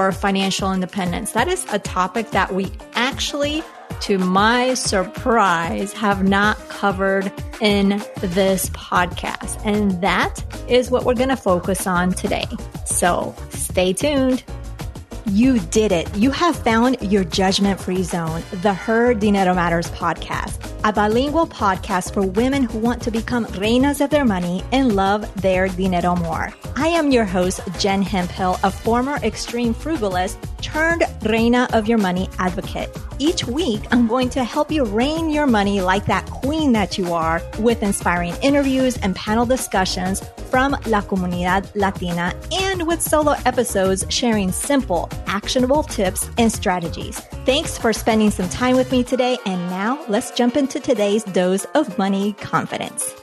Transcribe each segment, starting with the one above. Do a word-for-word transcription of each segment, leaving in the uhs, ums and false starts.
or financial independence? That is a topic that we actually, to my surprise, have not covered in this podcast. And that is what we're going to focus on today. So stay tuned. You did it. You have found your judgment-free zone, the Her Dinero Matters podcast, a bilingual podcast for women who want to become reinas of their money and love their dinero more. I am your host, Jen Hemphill, a former extreme frugalist turned reina of your money advocate. Each week, I'm going to help you reign your money like that queen that you are with inspiring interviews and panel discussions from La Comunidad Latina and with solo episodes sharing simple, actionable tips and strategies. Thanks for spending some time with me today. And now let's jump into today's dose of money confidence.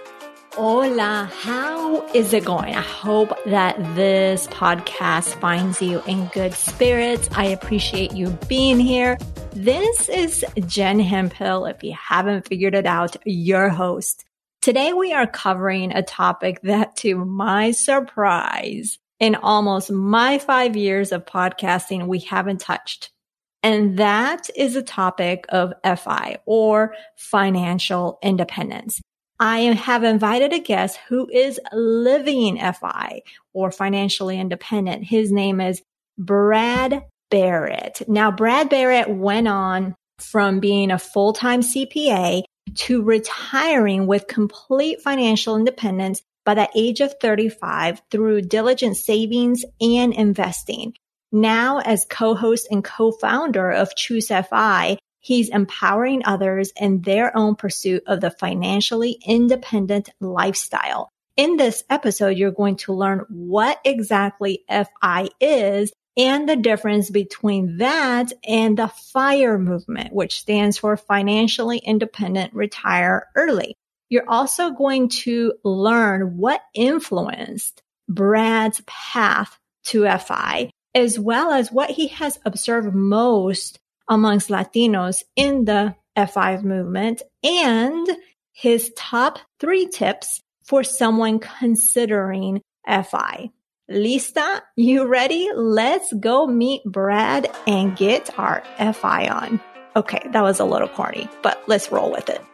Hola, how is it going? I hope that this podcast finds you in good spirits. I appreciate you being here. This is Jen Hemphill, if you haven't figured it out, your host. Today we are covering a topic that, to my surprise, in almost my five years of podcasting, we haven't touched. And that is a topic of F I, or financial independence. I have invited a guest who is living F I, or financially independent. His name is Brad Barrett. Now, Brad Barrett went on from being a full-time C P A to retiring with complete financial independence by the age of thirty-five through diligent savings and investing. Now, as co-host and co-founder of Choose F I, he's empowering others in their own pursuit of the financially independent lifestyle. In this episode, you're going to learn what exactly F I is and the difference between that and the FIRE movement, which stands for Financially Independent Retire Early. You're also going to learn what influenced Brad's path to F I, as well as what he has observed most amongst Latinos in the F I movement, and his top three tips for someone considering F I. Lista? You ready? Let's go meet Brad and get our F I on. Okay, that was a little corny, but let's roll with it.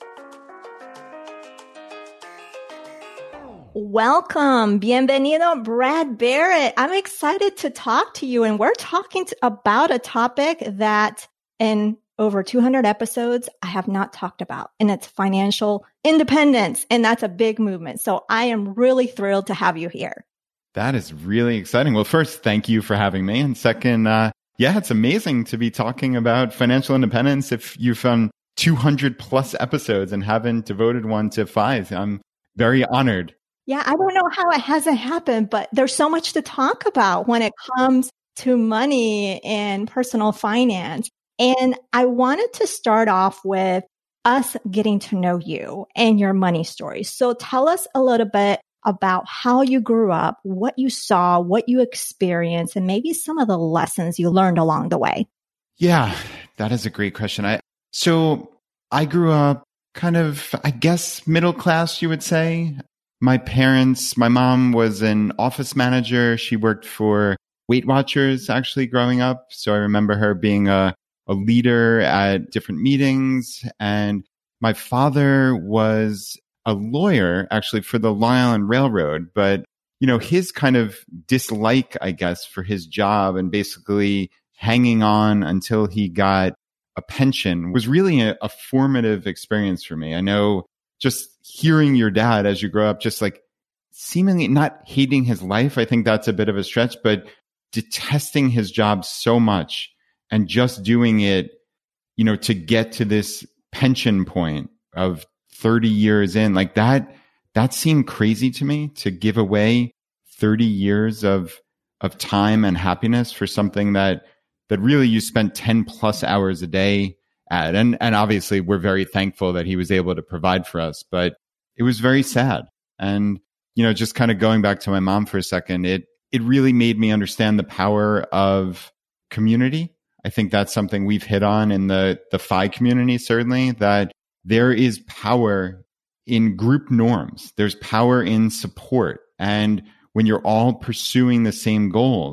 Welcome. Bienvenido, Brad Barrett. I'm excited to talk to you, and we're talking to, about a topic that in over two hundred episodes, I have not talked about, and it's financial independence. And that's a big movement. So I am really thrilled to have you here. That is really exciting. Well, first, thank you for having me. And second, uh, yeah, it's amazing to be talking about financial independence. If you've done two hundred plus episodes and haven't devoted one to five, I'm very honored. Yeah, I don't know how it hasn't happened, but there's so much to talk about when it comes to money and personal finance. And I wanted to start off with us getting to know you and your money story. So tell us a little bit about how you grew up, what you saw, what you experienced, and maybe some of the lessons you learned along the way. Yeah, that is a great question. I so I grew up kind of, I guess, middle class, you would say. My parents, my mom was an office manager. She worked for Weight Watchers actually growing up. So I remember her being a, a leader at different meetings. And my father was a lawyer actually for the Long Island Railroad. But, you know, his kind of dislike, I guess, for his job and basically hanging on until he got a pension was really a, a formative experience for me. I know just hearing your dad as you grow up, just like seemingly not hating his life. I think that's a bit of a stretch, but detesting his job so much and just doing it, you know, to get to this pension point of thirty years in, like that, that seemed crazy to me, to give away thirty years of, of time and happiness for something that, that really you spent ten plus hours a day at. And, and obviously we're very thankful that he was able to provide for us, but it was very sad. And, you know, just kind of going back to my mom for a second, it, it really made me understand the power of community. I think that's something we've hit on in the, the F I community, certainly, that there is power in group norms. There's power in support. And when you're all pursuing the same goals,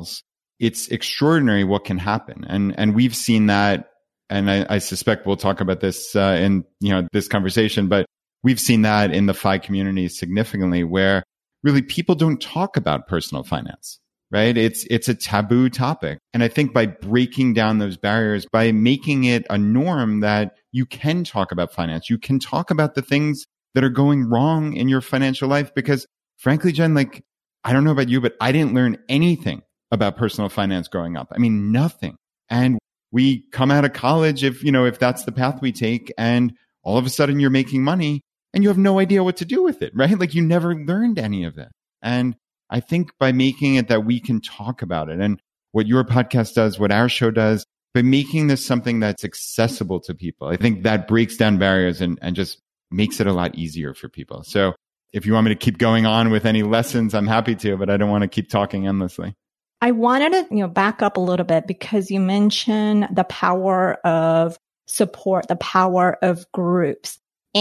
it's extraordinary what can happen. And, and we've seen that. And I, I suspect we'll talk about this uh, in, you know, this conversation, but we've seen that in the F I community significantly, where really people don't talk about personal finance, right? It's, it's a taboo topic. And I think by breaking down those barriers, by making it a norm that you can talk about finance, you can talk about the things that are going wrong in your financial life. Because frankly, Jen, like, I don't know about you, but I didn't learn anything about personal finance growing up. I mean, nothing. And we come out of college, if, you know, if that's the path we take, and all of a sudden you're making money and you have no idea what to do with it, right? Like you never learned any of it. And I think by making it that we can talk about it, and what your podcast does, what our show does, by making this something that's accessible to people, I think that breaks down barriers and, and just makes it a lot easier for people. So if you want me to keep going on with any lessons, I'm happy to, but I don't want to keep talking endlessly. I wanted to, you know, back up a little bit because you mentioned the power of support, the power of groups,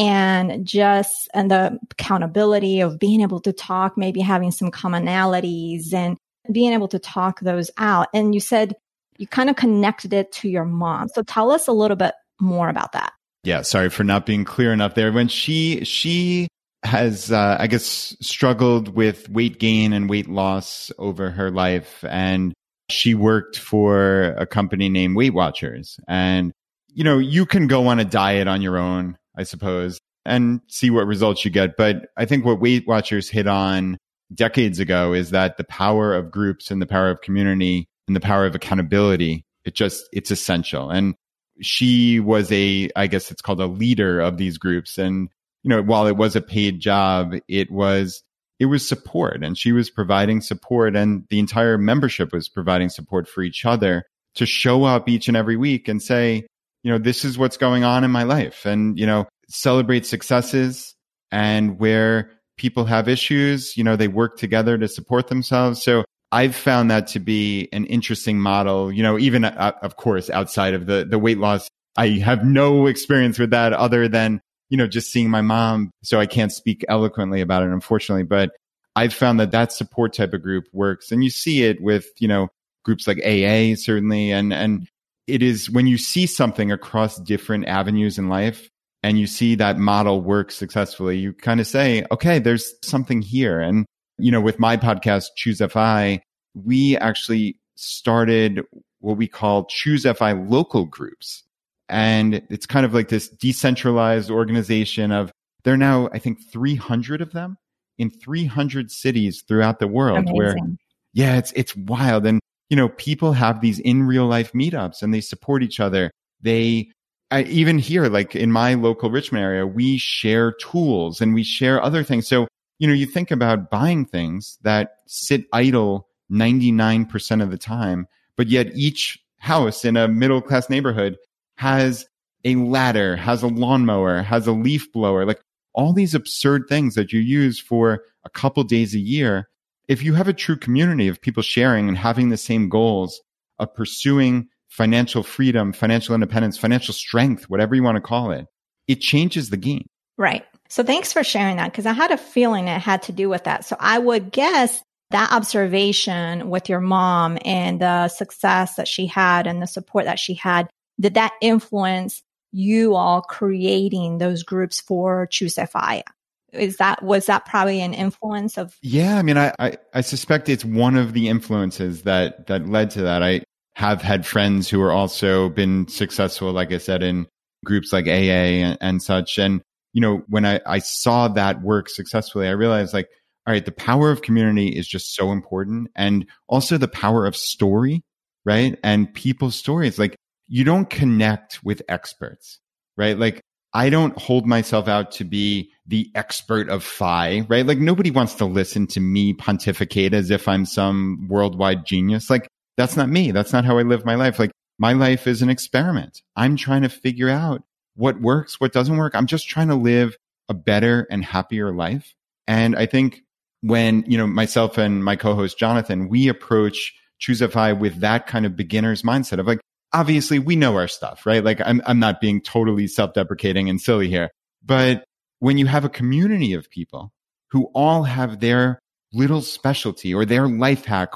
and just, and the accountability of being able to talk, maybe having some commonalities and being able to talk those out. And you said you kind of connected it to your mom. So tell us a little bit more about that. Yeah. Sorry for not being clear enough there. When she, she, has, uh, I guess, struggled with weight gain and weight loss over her life. And she worked for a company named Weight Watchers. And, you know, you can go on a diet on your own, I suppose, and see what results you get. But I think what Weight Watchers hit on decades ago is that the power of groups and the power of community and the power of accountability, it just, it's essential. And she was a, I guess it's called a leader of these groups. And you know, while it was a paid job, it was, it was support, and she was providing support, and the entire membership was providing support for each other to show up each and every week and say, you know, this is what's going on in my life, and, you know, celebrate successes, and where people have issues, you know, they work together to support themselves. So I've found that to be an interesting model, you know, even uh, of course, outside of the, the weight loss. I have no experience with that other than, you know, just seeing my mom. So I can't speak eloquently about it, unfortunately, but I've found that that support type of group works. And you see it with, you know, groups like A A, certainly. And, and it is when you see something across different avenues in life and you see that model work successfully, you kind of say, okay, there's something here. And, you know, with my podcast, Choose F I, we actually started what we call Choose F I local groups. And it's kind of like this decentralized organization of, there are now, I think, three hundred of them in three hundred cities throughout the world. Amazing. Where, yeah, it's, it's wild. And, you know, people have these in real life meetups and they support each other. They, I, even here, like in my local Richmond area, we share tools and we share other things. So, you know, you think about buying things that sit idle ninety-nine percent of the time, but yet each house in a middle class neighborhood has a ladder, has a lawnmower, has a leaf blower, like all these absurd things that you use for a couple days a year. If you have a true community of people sharing and having the same goals of pursuing financial freedom, financial independence, financial strength, whatever you want to call it, it changes the game. Right. So thanks for sharing that, because I had a feeling it had to do with that. So I would guess that observation with your mom and the success that she had and the support that she had, did that influence you all creating those groups for Choose F I? Is that, was that probably an influence of? Yeah, I mean, I, I, I suspect it's one of the influences that, that led to that. I have had friends who are also been successful, like I said, in groups like A A and, and such. And, you know, when I, I saw that work successfully, I realized like, all right, the power of community is just so important. And also the power of story, right? And people's stories. Like, you don't connect with experts, right? Like, I don't hold myself out to be the expert of F I, right? Like, nobody wants to listen to me pontificate as if I'm some worldwide genius. Like, that's not me. That's not how I live my life. Like, my life is an experiment. I'm trying to figure out what works, what doesn't work. I'm just trying to live a better and happier life. And I think when, you know, myself and my co-host Jonathan, we approach Choose F I with that kind of beginner's mindset of like, obviously we know our stuff, right? Like, I'm, I'm not being totally self-deprecating and silly here, but when you have a community of people who all have their little specialty or their life hack or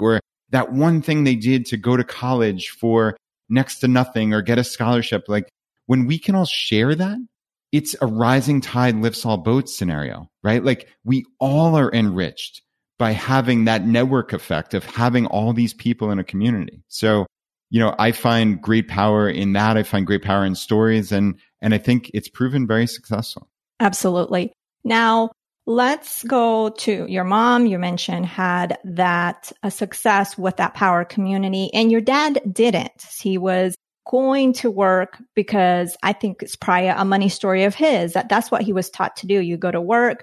that one thing they did to go to college for next to nothing or get a scholarship. Like when we can all share that, it's a rising tide lifts all boats scenario, right? Like we all are enriched by having that network effect of having all these people in a community. So, you know, I find great power in that. I find great power in stories, and and I think it's proven very successful. Absolutely. Now, let's go to your mom. You mentioned had that a success with that power community, and your dad didn't. He was going to work because I think it's probably a money story of his. That that's what he was taught to do. You go to work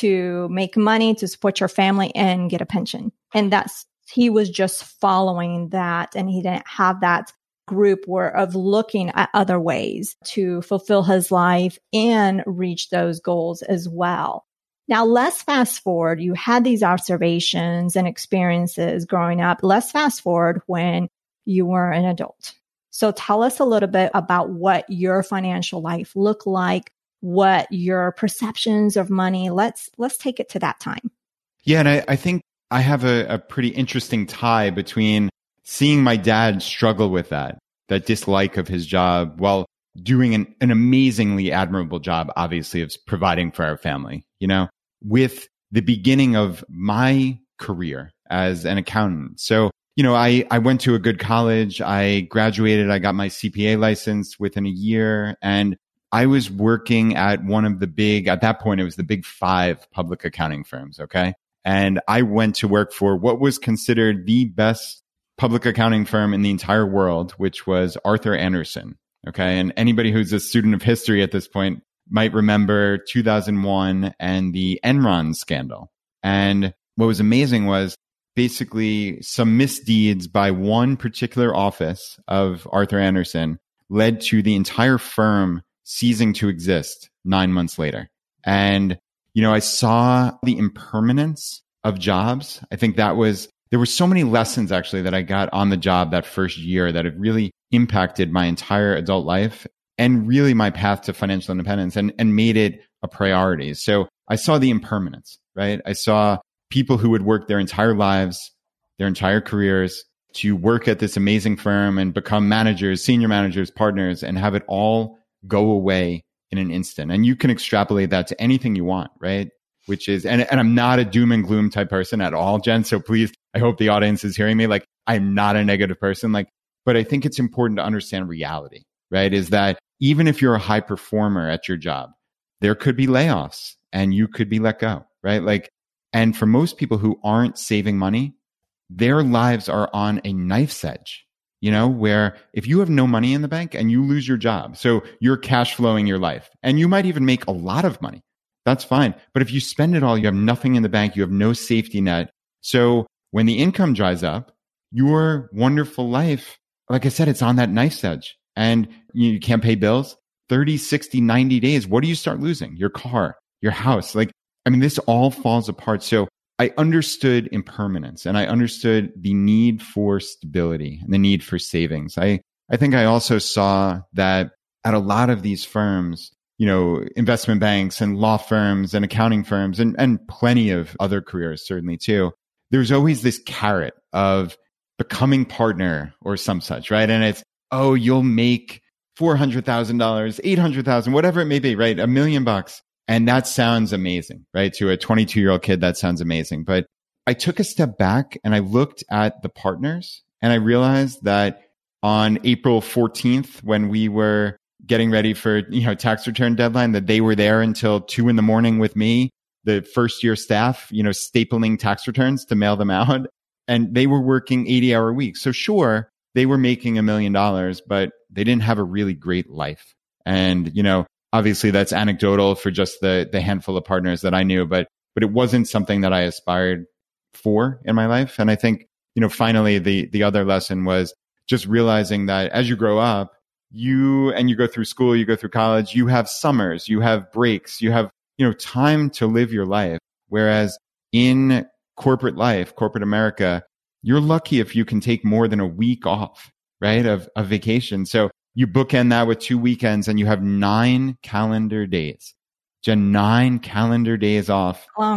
to make money, to support your family and get a pension. And that's, he was just following that. And he didn't have that group where of looking at other ways to fulfill his life and reach those goals as well. Now, let's fast forward. You had these observations and experiences growing up. Let's fast forward when you were an adult. So tell us a little bit about what your financial life looked like, what your perceptions of money. Let's let's take it to that time. Yeah, and I, I think I have a, a pretty interesting tie between seeing my dad struggle with that, that dislike of his job, while doing an, an amazingly admirable job, obviously, of providing for our family, you know, with the beginning of my career as an accountant. So, you know, I, I went to a good college. I graduated. I got my C P A license within a year. And I was working at one of the big, at that point, it was the big five public accounting firms. Okay. And I went to work for what was considered the best public accounting firm in the entire world, which was Arthur Andersen. Okay. And anybody who's a student of history at this point might remember two thousand one and the Enron scandal. And what was amazing was basically some misdeeds by one particular office of Arthur Andersen led to the entire firm ceasing to exist nine months later. And, you know, I saw the impermanence of jobs. I think that was, there were so many lessons actually that I got on the job that first year that have really impacted my entire adult life and really my path to financial independence, and, and made it a priority. So I saw the impermanence, right? I saw people who would work their entire lives, their entire careers to work at this amazing firm and become managers, senior managers, partners, and have it all go away in an instant. And you can extrapolate that to anything you want, right? Which is, and, and I'm not a doom and gloom type person at all, Jen. So please, I hope the audience is hearing me. Like, I'm not a negative person. Like, but I think it's important to understand reality, right? Is that even if you're a high performer at your job, there could be layoffs and you could be let go, right? Like, and for most people who aren't saving money, their lives are on a knife's edge. You know, where if you have no money in the bank and you lose your job, so you're cash flowing your life and you might even make a lot of money, that's fine. But if you spend it all, you have nothing in the bank, you have no safety net. So when the income dries up, your wonderful life, like I said, it's on that knife's edge and you can't pay bills. thirty, sixty, ninety days. What do you start losing? Your car, your house. Like, I mean, this all falls apart. So I understood impermanence and I understood the need for stability and the need for savings. I, I think I also saw that at a lot of these firms, you know, investment banks and law firms and accounting firms and, and plenty of other careers, certainly too, there's always this carrot of becoming partner or some such, right? And it's, oh, you'll make four hundred thousand dollars, eight hundred thousand dollars, whatever it may be, right? A million bucks. And that sounds amazing, right? To a twenty-two year old kid, that sounds amazing. But I took a step back and I looked at the partners and I realized that on April fourteenth, when we were getting ready for, you know, tax return deadline, that they were there until two in the morning with me, the first year staff, you know, stapling tax returns to mail them out. And they were working eighty hour weeks. So sure, they were making a million dollars, but they didn't have a really great life. And, you know, obviously, that's anecdotal for just the the handful of partners that I knew, but but it wasn't something that I aspired for in my life. And I think, you know, finally, the the other lesson was just realizing that as you grow up, you and you go through school, you go through college, you have summers, you have breaks, you have, you know, time to live your life. Whereas in corporate life, corporate America, you're lucky if you can take more than a week off, right, of, of vacation. So you bookend that with two weekends and you have nine calendar days. Jen, nine calendar days off. Wow.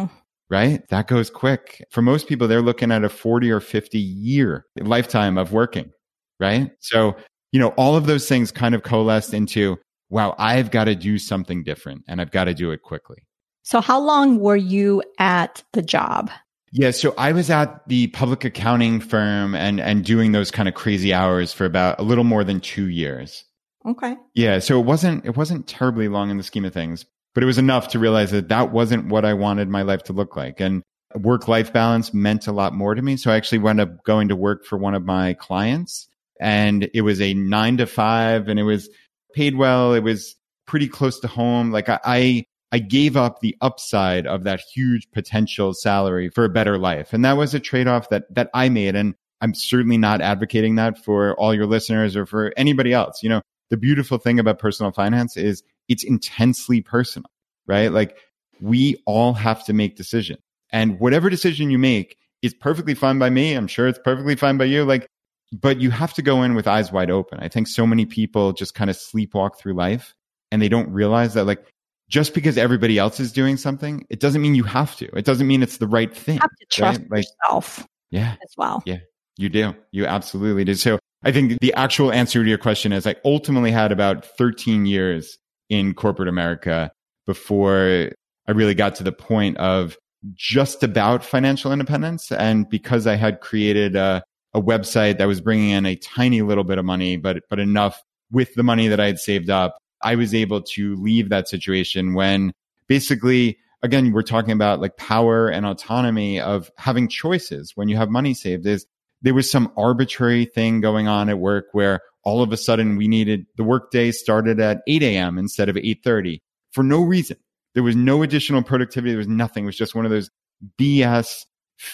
right? That goes quick. For most people, they're looking at a forty or fifty year lifetime of working, right? So, you know, all of those things kind of coalesced into, wow, I've got to do something different and I've got to do it quickly. So how long were you at the job? Yeah, so I was at the public accounting firm and and doing those kind of crazy hours for about a little more than two years. Okay. Yeah, so it wasn't it wasn't terribly long in the scheme of things, but it was enough to realize that that wasn't what I wanted my life to look like. And work-life balance meant a lot more to me. So I actually wound up going to work for one of my clients, and it was a nine to five, and it was paid well. It was pretty close to home. Like I, I I gave up the upside of that huge potential salary for a better life. And that was a trade-off that that I made. And I'm certainly not advocating that for all your listeners or for anybody else. You know, the beautiful thing about personal finance is it's intensely personal, right? Like we all have to make decisions. And whatever decision you make is perfectly fine by me. I'm sure it's perfectly fine by you. Like, but you have to go in with eyes wide open. I think so many people just kind of sleepwalk through life and they don't realize that, like, just because everybody else is doing something, it doesn't mean you have to. It doesn't mean it's the right thing. You have to trust right? like, yourself yeah, as well. Yeah, you do. You absolutely do. So I think the actual answer to your question is I ultimately had about thirteen years in corporate America before I really got to the point of just about financial independence. And because I had created a, a website that was bringing in a tiny little bit of money, but but enough with the money that I had saved up, I was able to leave that situation when basically, again, we're talking about like power and autonomy of having choices when you have money saved. Is there was some arbitrary thing going on at work where all of a sudden we needed the workday started at eight a.m. instead of eight thirty for no reason. There was no additional productivity. There was nothing. It was just one of those B S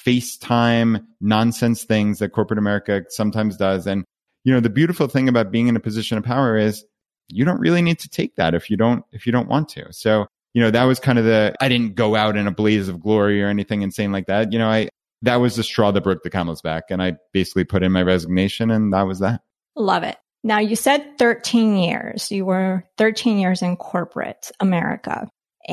FaceTime nonsense things that corporate America sometimes does. And, you know, the beautiful thing about being in a position of power is you don't really need to take that if you don't, if you don't want to. So, you know, that was kind of the, I didn't go out in a blaze of glory or anything insane like that. You know, I, that was the straw that broke the camel's back. And I basically put in my resignation and that was that. Love it. Now you said thirteen years, you were thirteen years in corporate America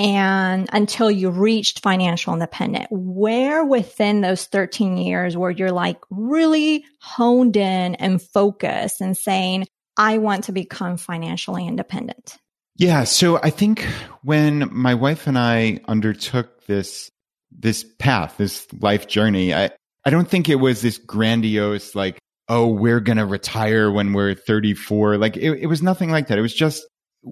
and until you reached financial independence. Where within those thirteen years where you're like really honed in and focused and saying, I want to become financially independent? Yeah. So I think when my wife and I undertook this, this path, this life journey, I, I don't think it was this grandiose, like, oh, we're going to retire when we're thirty-four. Like it, it was nothing like that. It was just,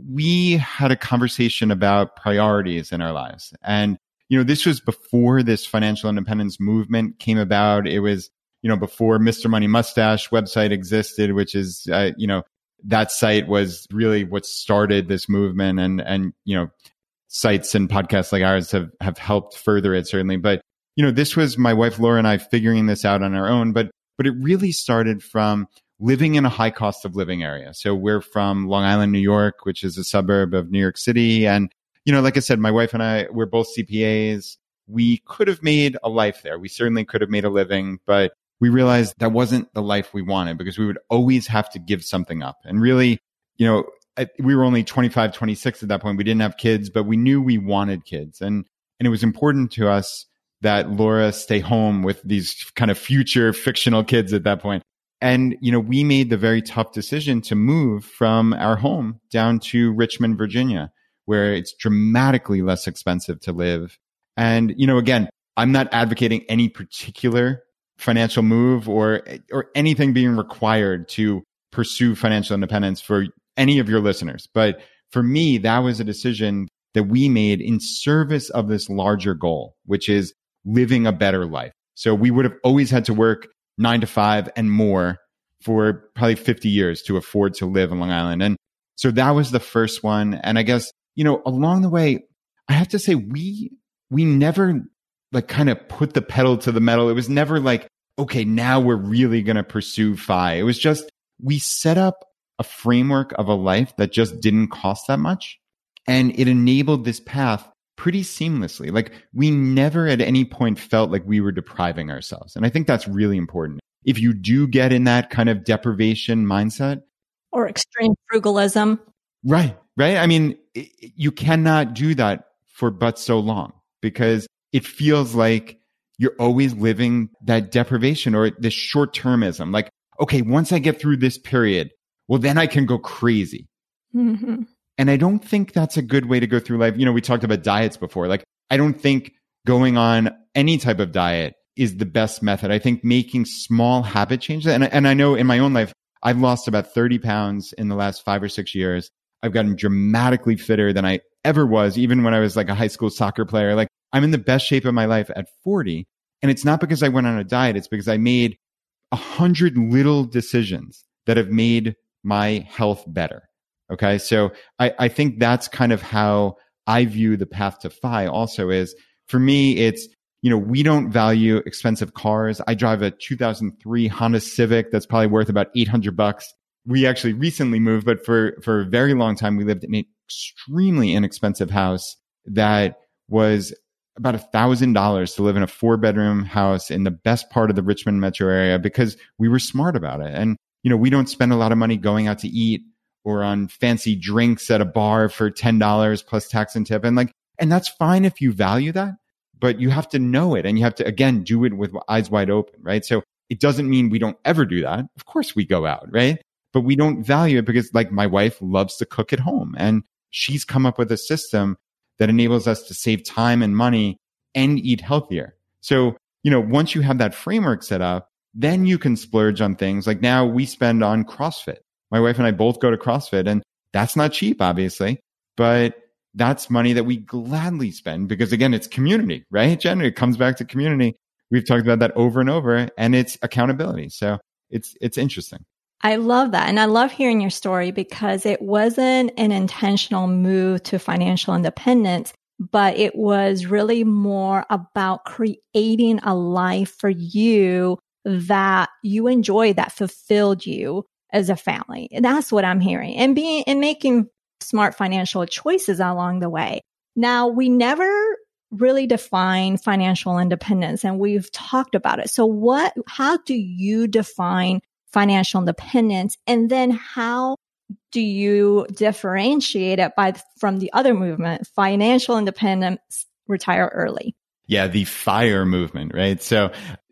we had a conversation about priorities in our lives. And, you know, this was before this financial independence movement came about. It was, you know, before Mister Money Mustache website existed, which is, uh, you know, that site was really what started this movement, and, and, you know, sites and podcasts like ours have, have helped further it certainly. But, you know, this was my wife, Laura, and I figuring this out on our own, but, but it really started from living in a high cost of living area. So we're from Long Island, New York, which is a suburb of New York City. And, you know, like I said, my wife and I, we're both C P As. We could have made a life there. We certainly could have made a living, but we realized that wasn't the life we wanted because we would always have to give something up. And really, you know, we were only twenty-five, twenty-six at that point. We didn't have kids, but we knew we wanted kids. And, and it was important to us that Laura stay home with these kind of future fictional kids at that point. And, you know, we made the very tough decision to move from our home down to Richmond, Virginia, where it's dramatically less expensive to live. And, you know, again, I'm not advocating any particular financial move or or anything being required to pursue financial independence for any of your listeners. But for me, that was a decision that we made in service of this larger goal, which is living a better life. So we would have always had to work nine to five and more for probably fifty years to afford to live in Long Island. And so that was the first one. And I guess, you know, along the way, I have to say, we, we never like kind of put the pedal to the metal. It was never like, okay, now we're really going to pursue F I. It was just, we set up a framework of a life that just didn't cost that much. And it enabled this path pretty seamlessly. Like we never at any point felt like we were depriving ourselves. And I think that's really important. If you do get in that kind of deprivation mindset or extreme frugalism. Right. Right. I mean, it, you cannot do that for but so long because it feels like you're always living that deprivation or this short-termism. Like, okay, once I get through this period, well, then I can go crazy. Mm-hmm. And I don't think that's a good way to go through life. You know, we talked about diets before. Like, I don't think going on any type of diet is the best method. I think making small habit changes. And, and I know in my own life, I've lost about thirty pounds in the last five or six years. I've gotten dramatically fitter than I ever was, even when I was like a high school soccer player. Like, I'm in the best shape of my life at forty. And it's not because I went on a diet. It's because I made a hundred little decisions that have made my health better. Okay. So I, I think that's kind of how I view the path to F I also is. For me, it's, you know, we don't value expensive cars. I drive a two thousand three Honda Civic that's probably worth about eight hundred bucks. We actually recently moved, but for, for a very long time, we lived in an extremely inexpensive house that was about a thousand dollars to live in a four bedroom house in the best part of the Richmond metro area because we were smart about it. And, you know, we don't spend a lot of money going out to eat or on fancy drinks at a bar for ten dollars plus tax and tip. And like, and that's fine if you value that, but you have to know it and you have to, again, do it with eyes wide open, right? So it doesn't mean we don't ever do that. Of course we go out, right? But we don't value it because like my wife loves to cook at home and she's come up with a system that enables us to save time and money and eat healthier. So, you know, once you have that framework set up, then you can splurge on things. Like now we spend on CrossFit. My wife and I both go to CrossFit and that's not cheap, obviously, but that's money that we gladly spend because again, it's community, right? Jen, it comes back to community. We've talked about that over and over and it's accountability. So it's, it's interesting. I love that. And I love hearing your story because it wasn't an intentional move to financial independence, but it was really more about creating a life for you that you enjoyed, that fulfilled you as a family. And that's what I'm hearing. And being and making smart financial choices along the way. Now, we never really define financial independence and we've talked about it. So what, how do you define financial independence? And then how do you differentiate it by from the other movement, financial independence, retire early? Yeah, the FIRE movement, right? So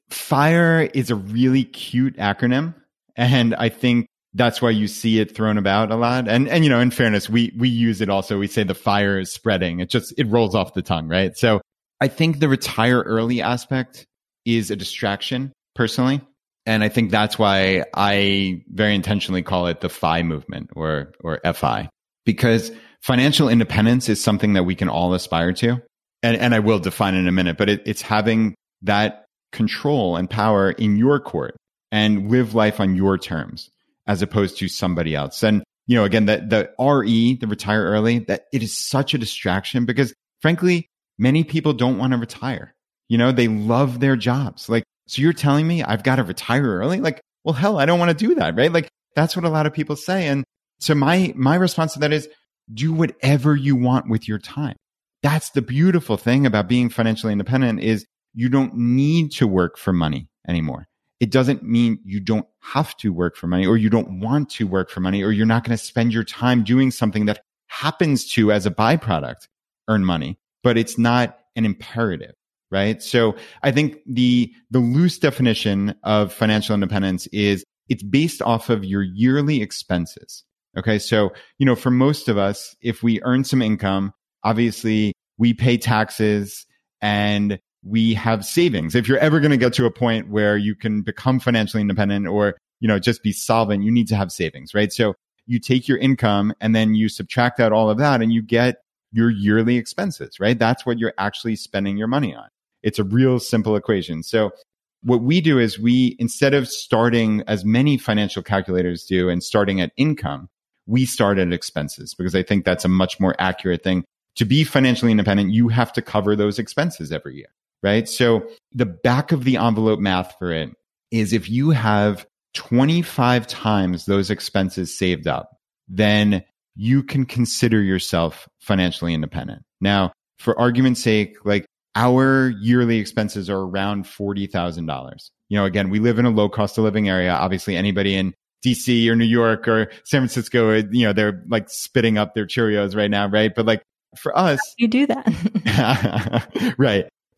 FIRE is a really cute acronym. And I think that's why you see it thrown about a lot. And, and, you know, in fairness, we, we use it also. We say the fire is spreading. It just, it rolls off the tongue, right? So I think the retire early aspect is a distraction personally. And I think that's why I very intentionally call it the F I movement or, or F I, because financial independence is something that we can all aspire to. And, and I will define it in a minute, but it, it's having that control and power in your court and live life on your terms as opposed to somebody else. And, you know, again, the, the R E, the retire early, that it is such a distraction because frankly, many people don't want to retire. You know, they love their jobs. Like, so you're telling me I've got to retire early? Like, well, hell, I don't want to do that, right? Like, that's what a lot of people say. And so my, my response to that is do whatever you want with your time. That's the beautiful thing about being financially independent is you don't need to work for money anymore. It doesn't mean you don't have to work for money or you don't want to work for money or you're not going to spend your time doing something that happens to, as a byproduct, earn money, but it's not an imperative, right? So I think the, the loose definition of financial independence is it's based off of your yearly expenses. Okay. So, you know, for most of us, if we earn some income, obviously we pay taxes and we have savings. If you're ever going to get to a point where you can become financially independent or, you know, just be solvent, you need to have savings, right? So you take your income and then you subtract out all of that and you get your yearly expenses, right? That's what you're actually spending your money on. It's a real simple equation. So what we do is we, instead of starting as many financial calculators do and starting at income, we start at expenses because I think that's a much more accurate thing. To be financially independent, you have to cover those expenses every year. Right? So the back of the envelope math for it is if you have twenty-five times those expenses saved up, then you can consider yourself financially independent. Now, for argument's sake, like our yearly expenses are around forty thousand dollars. You know, again, we live in a low cost of living area. Obviously, anybody in D C or New York or San Francisco, you know, they're like spitting up their Cheerios right now, right? But like for us, you do that. Right.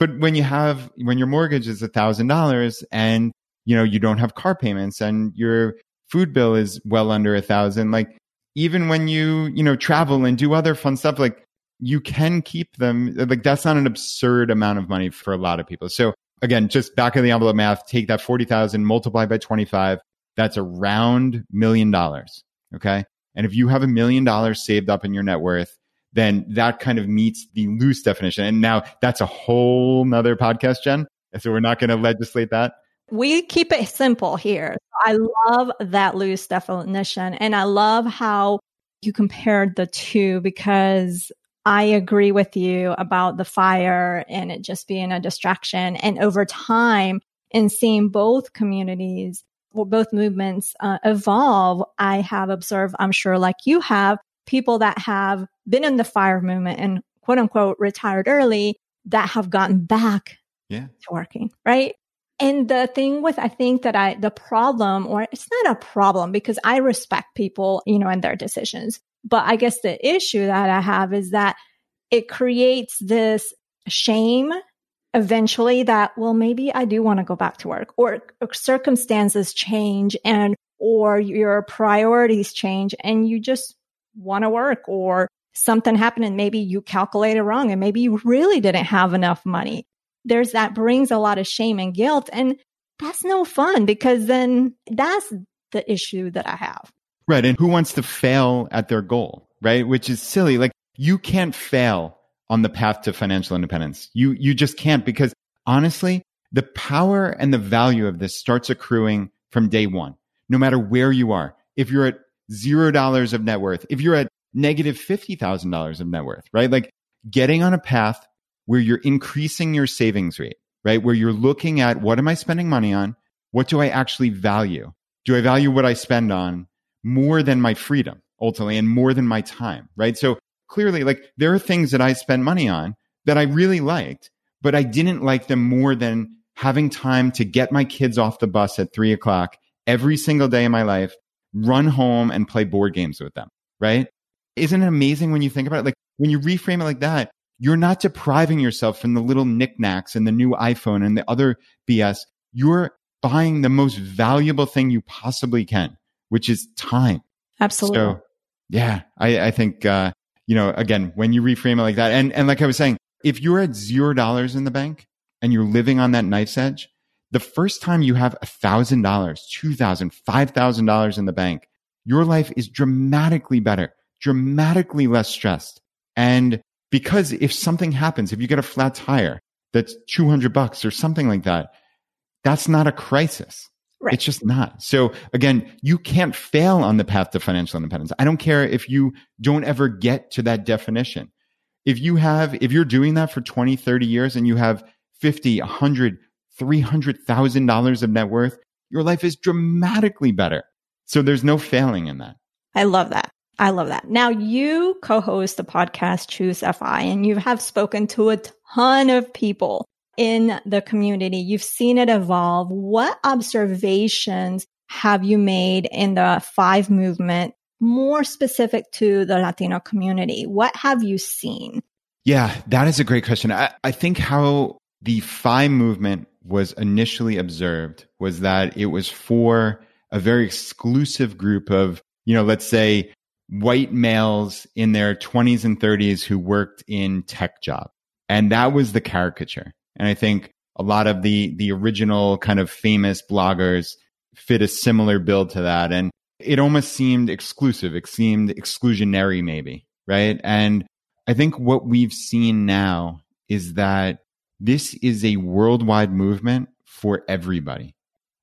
But when you have, when your mortgage is a thousand dollars and, you know, you don't have car payments and your food bill is well under a thousand, like even when you, you know, travel and do other fun stuff, like you can keep them. Like that's not an absurd amount of money for a lot of people. So again, just back of the envelope math, take that forty thousand, multiply by twenty-five. That's around million dollars. Okay. And if you have a million dollars saved up in your net worth, then that kind of meets the loose definition. And now that's a whole nother podcast, Jen. So we're not going to legislate that. We keep it simple here. I love that loose definition. And I love how you compared the two, because I agree with you about the fire and it just being a distraction. And over time, in seeing both communities or both movements uh, evolve, I have observed, I'm sure like you have, people that have been in the fire movement and quote unquote retired early that have gotten back yeah. to working, right? And the thing with, I think that I, the problem, or it's not a problem because I respect people, you know, and their decisions. But I guess the issue that I have is that it creates this shame eventually that, well, maybe I do want to go back to work, or circumstances change and, or your priorities change and you just want to work, or something happened and maybe you calculated wrong and maybe you really didn't have enough money. There's that brings a lot of shame and guilt. And that's no fun because then that's the issue that I have. Right. And who wants to fail at their goal, right? Which is silly. Like you can't fail on the path to financial independence. You, you just can't, because honestly, the power and the value of this starts accruing from day one, no matter where you are. If you're at zero dollars of net worth, if you're at negative fifty thousand dollars of net worth, right? Like getting on a path where you're increasing your savings rate, right? Where you're looking at what am I spending money on? What do I actually value? Do I value what I spend on more than my freedom ultimately and more than my time, right? So clearly, like there are things that I spend money on that I really liked, but I didn't like them more than having time to get my kids off the bus at three o'clock every single day of my life, run home and play board games with them, right? Isn't it amazing when you think about it? Like when you reframe it like that, you're not depriving yourself from the little knickknacks and the new iPhone and the other B S. You're buying the most valuable thing you possibly can, which is time. Absolutely. So yeah, I, I think, uh, you know, again, when you reframe it like that, and, and like I was saying, if you're at zero dollars in the bank and you're living on that knife's edge, the first time you have a thousand dollars, two thousand, five thousand dollars in the bank, your life is dramatically better, dramatically less stressed. And because if something happens, if you get a flat tire that's two hundred bucks or something like that, that's not a crisis. Right. It's just not. So again, you can't fail on the path to financial independence. I don't care if you don't ever get to that definition. If you have, if you're doing that for twenty, thirty years and you have fifty, a hundred, three hundred thousand dollars of net worth, your life is dramatically better. So there's no failing in that. I love that. I love that. Now you co-host the podcast Choose F I, and you have spoken to a ton of people in the community. You've seen it evolve. What observations have you made in the five movement, more specific to the Latino community? What have you seen? Yeah, that is a great question. I, I think how the F I movement was initially observed was that it was for a very exclusive group of, you know, let's say white males in their twenties and thirties who worked in tech jobs. And that was the caricature. And I think a lot of the, the original kind of famous bloggers fit a similar bill to that. And it almost seemed exclusive. It seemed exclusionary maybe, right? And I think what we've seen now is that this is a worldwide movement for everybody.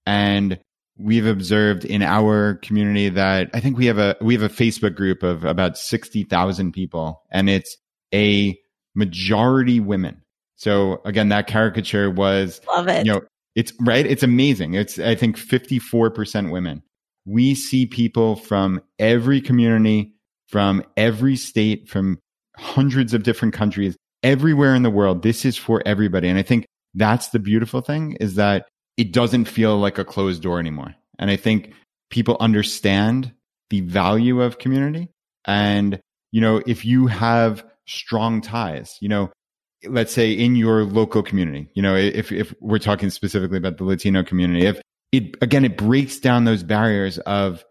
And we've observed in our community that I think we have a, we have a Facebook group of about sixty thousand people, and it's a majority women. So again, that caricature was, love it. You know, it's right. It's amazing. It's, I think fifty-four percent women. We see people from every community, from every state, from hundreds of different countries, everywhere in the world. This is for everybody. And I think that's the beautiful thing, is that it doesn't feel like a closed door anymore. And I think people understand the value of community. And, you know, if you have strong ties, you know, let's say in your local community, you know, if, if we're talking specifically about the Latino community, if it, again, it breaks down those barriers of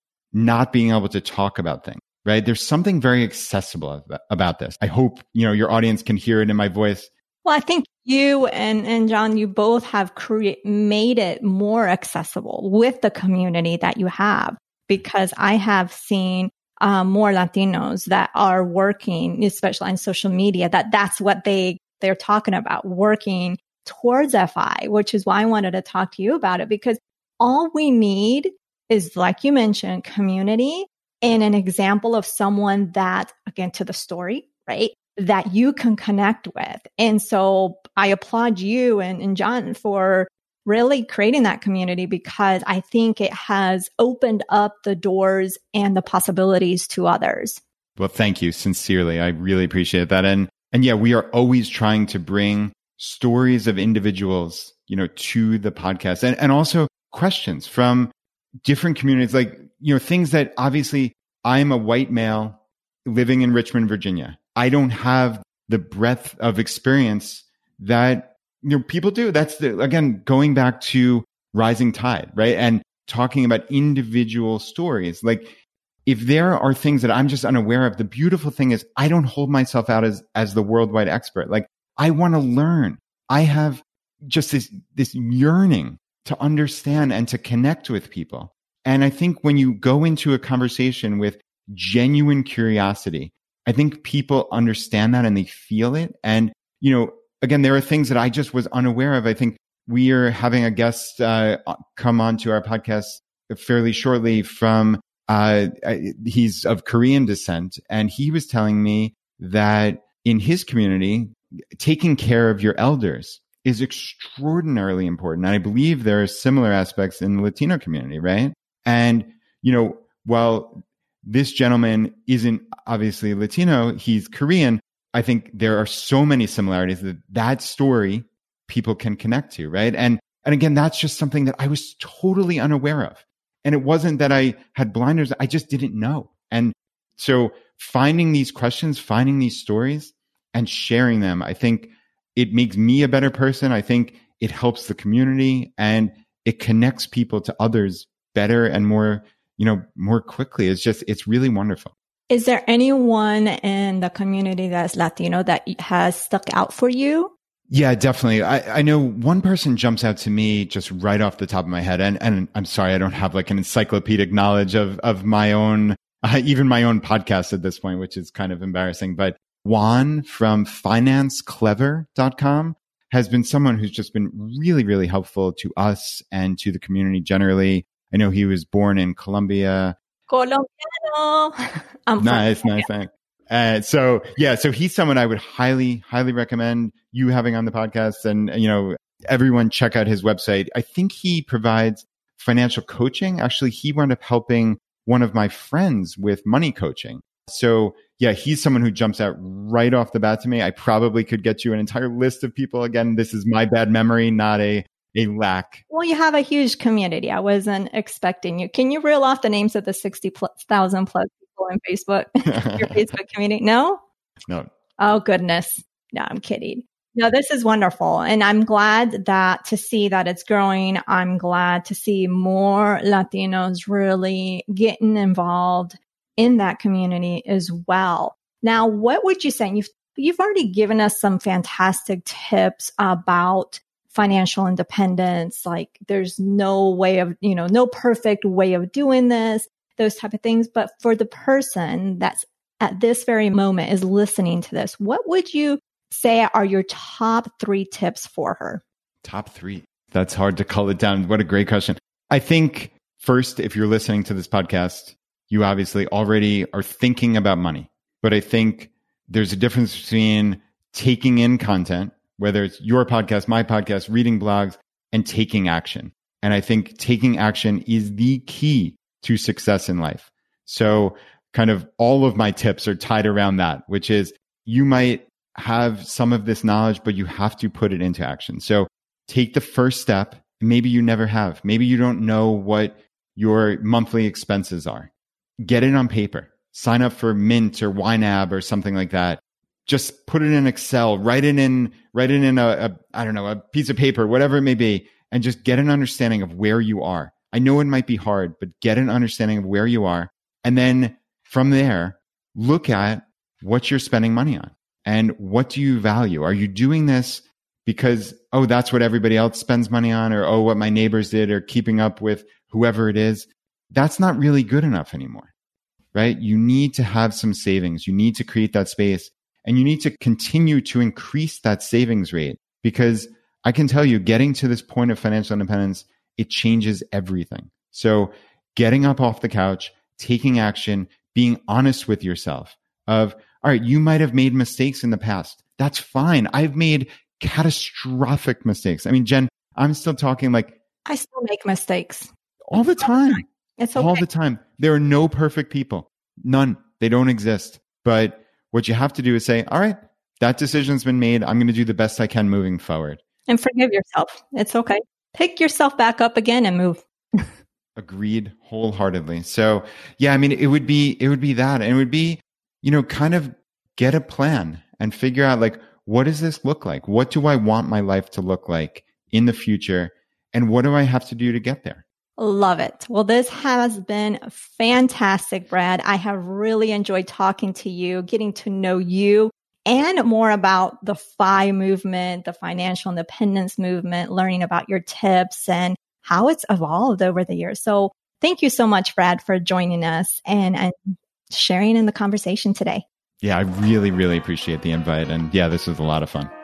not being able to talk about things, right? There's something very accessible about this. I hope, you know, your audience can hear it in my voice. Well, I think you and, and John, you both have create, made it more accessible with the community that you have, because I have seen um, more Latinos that are working, especially on social media, that that's what they, they're talking about, working towards F I, which is why I wanted to talk to you about it, because all we need is, like you mentioned, community and an example of someone that, again, to the story, right, that you can connect with. And so I applaud you and, and John for really creating that community, because I think it has opened up the doors and the possibilities to others. Well, thank you sincerely. I really appreciate that. And, and yeah, we are always trying to bring stories of individuals, you know, to the podcast, and, and also questions from different communities, like, you know, things that obviously I'm a white male living in Richmond, Virginia. I don't have the breadth of experience that, you know, people do. That's the, again, going back to rising tide, right? And talking about individual stories. Like, if there are things that I'm just unaware of, the beautiful thing is I don't hold myself out as, as the worldwide expert. Like, I want to learn. I have just this, this yearning to understand and to connect with people. And I think when you go into a conversation with genuine curiosity, I think people understand that and they feel it. And, you know, again, there are things that I just was unaware of. I think we are having a guest uh, come on to our podcast fairly shortly from, uh, he's of Korean descent. And he was telling me that in his community, taking care of your elders is extraordinarily important. And I believe there are similar aspects in the Latino community, right? And, you know, while this gentleman isn't obviously Latino, he's Korean, I think there are so many similarities that that story people can connect to, right? And, and again, that's just something that I was totally unaware of. And it wasn't that I had blinders, I just didn't know. And so finding these questions, finding these stories and sharing them, I think it makes me a better person. I think it helps the community and it connects people to others better and more, you know, more quickly. It's just, it's really wonderful. Is there anyone in the community that's Latino that has stuck out for you? Yeah, definitely. I, I know one person jumps out to me just right off the top of my head. And, and I'm sorry, I don't have like an encyclopedic knowledge of, of my own, uh, even my own podcast at this point, which is kind of embarrassing. But Juan from finance clever dot com has been someone who's just been really, really helpful to us and to the community generally. I know he was born in Colombia. Colombiano. I'm nice, nice, thanks. Uh, so yeah, so he's someone I would highly, highly recommend you having on the podcast. And, you know, everyone check out his website. I think he provides financial coaching. Actually, he wound up helping one of my friends with money coaching. So yeah, he's someone who jumps out right off the bat to me. I probably could get you an entire list of people. Again, this is my bad memory, not a, a lack. Well, you have a huge community. I wasn't expecting you. Can you reel off the names of the sixty thousand plus people in Facebook, your Facebook community? No? No. Oh, goodness. No, I'm kidding. No, this is wonderful. And I'm glad that to see that it's growing. I'm glad to see more Latinos really getting involved in that community as well. Now, what would you say? You've, you've already given us some fantastic tips about financial independence. Like there's no way of, you know, no perfect way of doing this, those type of things. But for the person that's at this very moment is listening to this, what would you say are your top three tips for her? Top three. That's hard to cull it down. What a great question. I think first, if you're listening to this podcast, you obviously already are thinking about money. But I think there's a difference between taking in content, whether it's your podcast, my podcast, reading blogs, and taking action. And I think taking action is the key to success in life. So kind of all of my tips are tied around that, which is you might have some of this knowledge, but you have to put it into action. So take the first step. Maybe you never have. Maybe you don't know what your monthly expenses are. Get it on paper. Sign up for Mint or YNAB or something like that. just put it in Excel, write it in, write it in a, a, I don't know, a piece of paper, whatever it may be, and just get an understanding of where you are. I know it might be hard, but get an understanding of where you are. And then from there, look at what you're spending money on and what do you value? Are you doing this because, oh, that's what everybody else spends money on, or, oh, what my neighbors did, or keeping up with whoever it is? That's not really good enough anymore, right? You need to have some savings. You need to create that space, and you need to continue to increase that savings rate, because I can tell you, getting to this point of financial independence, it changes everything. So getting up off the couch, taking action, being honest with yourself of, all right, you might have made mistakes in the past. That's fine. I've made catastrophic mistakes. I mean, Jen, I'm still talking like I still make mistakes all the time. It's okay. All the time. There are no perfect people. None. They don't exist. But what you have to do is say, all right, that decision's been made. I'm going to do the best I can moving forward. And forgive yourself. It's okay. Pick yourself back up again and move. Agreed wholeheartedly. So yeah, I mean, it would be, it would be that. And it would be, you know, kind of get a plan and figure out, like, what does this look like? What do I want my life to look like in the future? And what do I have to do to get there? Love it. Well, this has been fantastic, Brad. I have really enjoyed talking to you, getting to know you and more about the F I movement, the financial independence movement, learning about your tips and how it's evolved over the years. So thank you so much, Brad, for joining us and, and sharing in the conversation today. Yeah, I really, really appreciate the invite. And yeah, this was a lot of fun.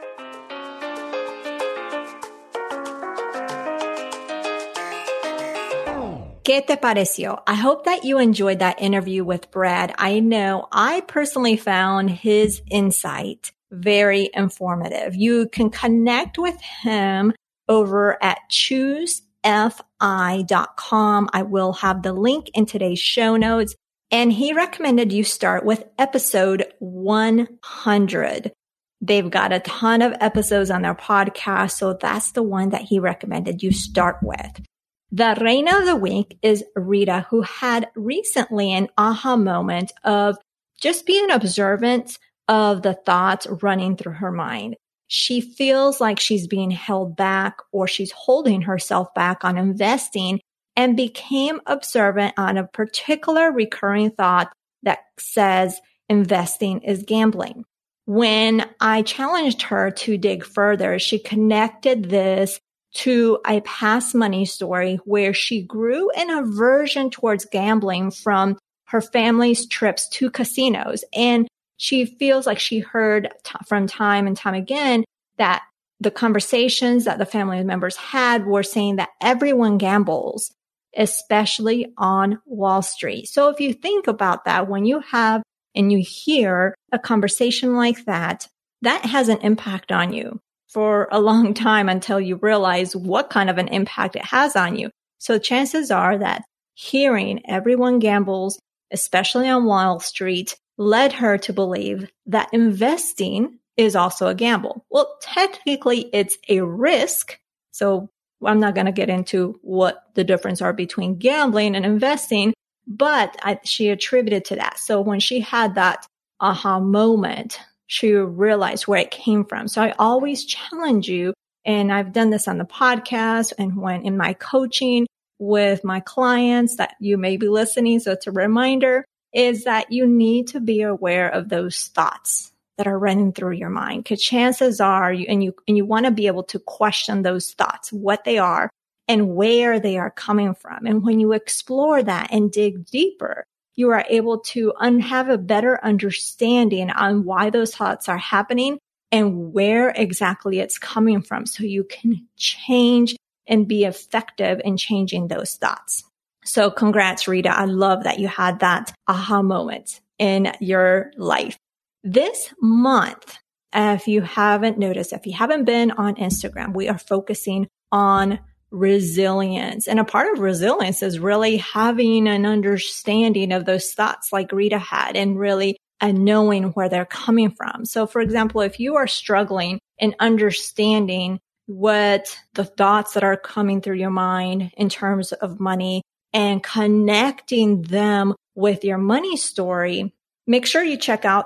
¿Qué te pareció? I hope that you enjoyed that interview with Brad. I know I personally found his insight very informative. You can connect with him over at choose f i dot com. I will have the link in today's show notes. And he recommended you start with episode one hundred. They've got a ton of episodes on their podcast, so that's the one that he recommended you start with. The Reina of the Week is Rita, who had recently an aha moment of just being observant of the thoughts running through her mind. She feels like she's being held back, or she's holding herself back on investing, and became observant on a particular recurring thought that says investing is gambling. When I challenged her to dig further, she connected this to a past money story where she grew an aversion towards gambling from her family's trips to casinos. And she feels like she heard t- from time and time again that the conversations that the family members had were saying that everyone gambles, especially on Wall Street. So if you think about that, when you have and you hear a conversation like that, that has an impact on you for a long time until you realize what kind of an impact it has on you. So chances are that hearing everyone gambles, especially on Wall Street, led her to believe that investing is also a gamble. Well, technically it's a risk. So I'm not going to get into what the difference are between gambling and investing, but I, she attributed to that. So when she had that aha moment, she realized where it came from. So I always challenge you, and I've done this on the podcast and when in my coaching with my clients that you may be listening. So it's a reminder is that you need to be aware of those thoughts that are running through your mind, because chances are you, and you, and you want to be able to question those thoughts, what they are and where they are coming from. And when you explore that and dig deeper, you are able to un- have a better understanding on why those thoughts are happening and where exactly it's coming from. So you can change and be effective in changing those thoughts. So congrats, Rita. I love that you had that aha moment in your life. This month, if you haven't noticed, if you haven't been on Instagram, we are focusing on resilience. And a part of resilience is really having an understanding of those thoughts like Rita had and really uh, knowing where they're coming from. So for example, if you are struggling in understanding what the thoughts that are coming through your mind in terms of money and connecting them with your money story, make sure you check out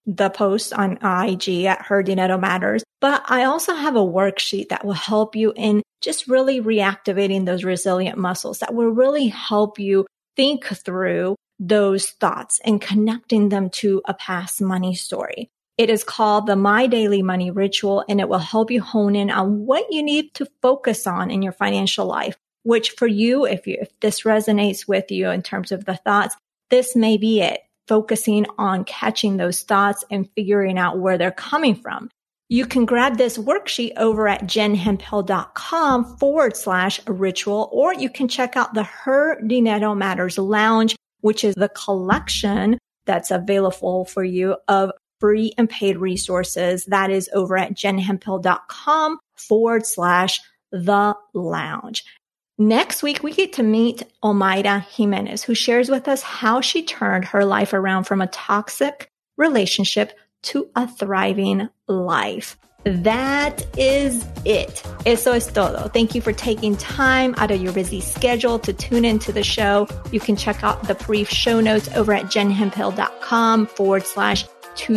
the post on I G at Her Dinero Matters. But I also have a worksheet that will help you in just really reactivating those resilient muscles that will really help you think through those thoughts and connecting them to a past money story. It is called the My Daily Money Ritual, and it will help you hone in on what you need to focus on in your financial life, which for you, if you, if this resonates with you in terms of the thoughts, this may be it. Focusing on catching those thoughts and figuring out where they're coming from. You can grab this worksheet over at jenhemphill.com forward slash ritual, or you can check out the Her Dinero Matters Lounge, which is the collection that's available for you of free and paid resources. That is over at jenhemphill.com forward slash the lounge. Next week, we get to meet Omaira Jimenez, who shares with us how she turned her life around from a toxic relationship to a thriving life. That is it. Eso es todo. Thank you for taking time out of your busy schedule to tune into the show. You can check out the brief show notes over at jenhemphill.com forward slash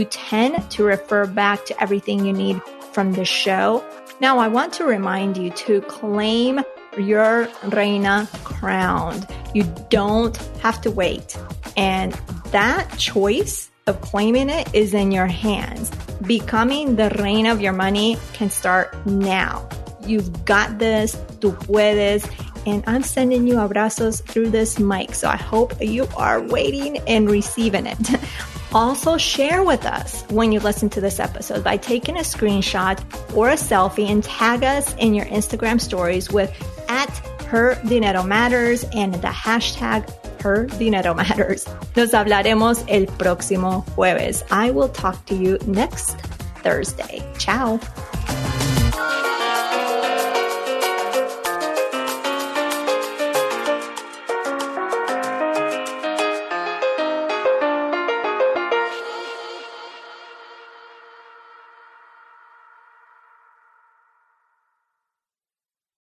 210 to refer back to everything you need from the show. Now, I want to remind you to claim your Reina crown. You don't have to wait. And that choice of claiming it is in your hands. Becoming the reina of your money can start now. You've got this. Tú puedes. And I'm sending you abrazos through this mic. So I hope you are waiting and receiving it. Also, share with us when you listen to this episode by taking a screenshot or a selfie and tag us in your Instagram stories with at Her Dinero Matters and the hashtag Her Dinero Matters. Nos hablaremos el próximo jueves. I will talk to you next Thursday. Ciao.